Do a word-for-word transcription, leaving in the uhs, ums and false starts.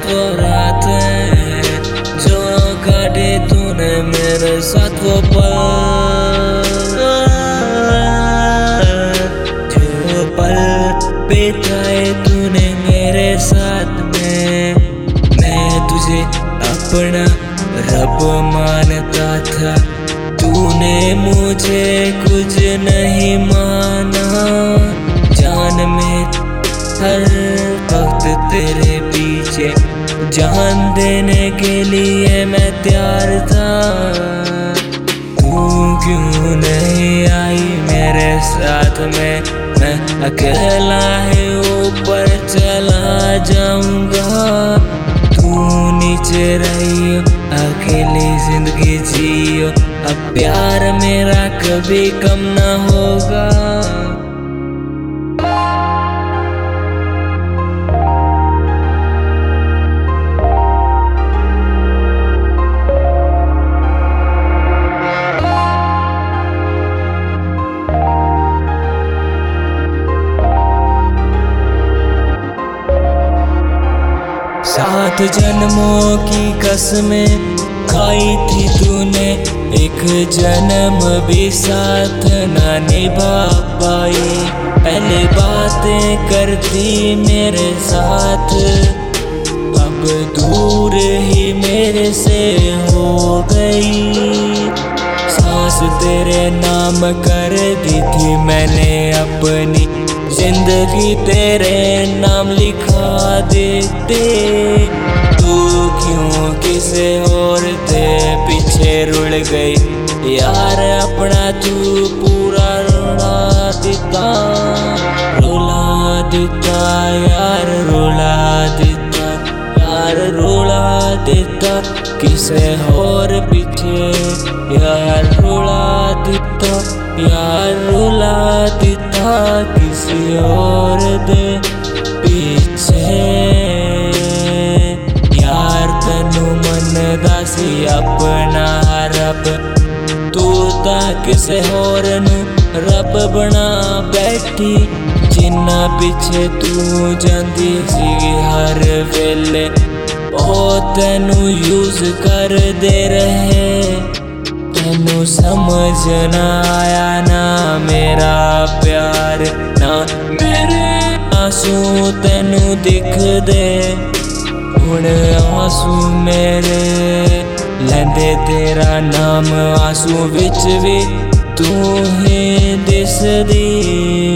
वो रात है जो काटे तूने मेरे साथ वो पल, जो पल बिताए तूने मेरे साथ में। मैं तुझे अपना रब मानता था, तूने मुझे कुछ नहीं माना। जान में हर वक्त तेरे पीछे जान देने के लिए मैं तैयार था। तू क्यों नहीं आई मेरे साथ में? मैं अकेला ही ऊपर चला जाऊंगा, तू नीचे रहियो अकेली जिंदगी जियो। अब प्यार मेरा कभी कम ना होगा। सात जन्मों की कसमें खाई थी तूने, एक जन्म भी साथ ना निभा पाई। पहले बातें करती मेरे साथ, अब दूर ही मेरे से हो गई। सांस तेरे नाम कर दी थी मैंने अपनी, जिंदगी तेरे नाम लिखा देते। तू क्यों किसे और ते पीछे रुड़ गई यार? अपना तू पूरा रुला देता, रुला देता यार, रुला देता यार, रुला देता किसे और पीछे यार, रुला देता यार, रुला देता किसी और दे पीछे यार। तनु मन दासी अपना रब, तू ता किसे होर नू रब बना बैठी। जिन्ना पीछे तू जांदी सी हर वेले, ओ तेनू यूज कर दे रहे। तेनू समझ ना आया ना मेरा प्यार, ना मेरे आंसू तेनू दिख दे। हुण आंसू मेरे लेंदे तेरा नाम, आंसू विच भी तू ही दिसदी।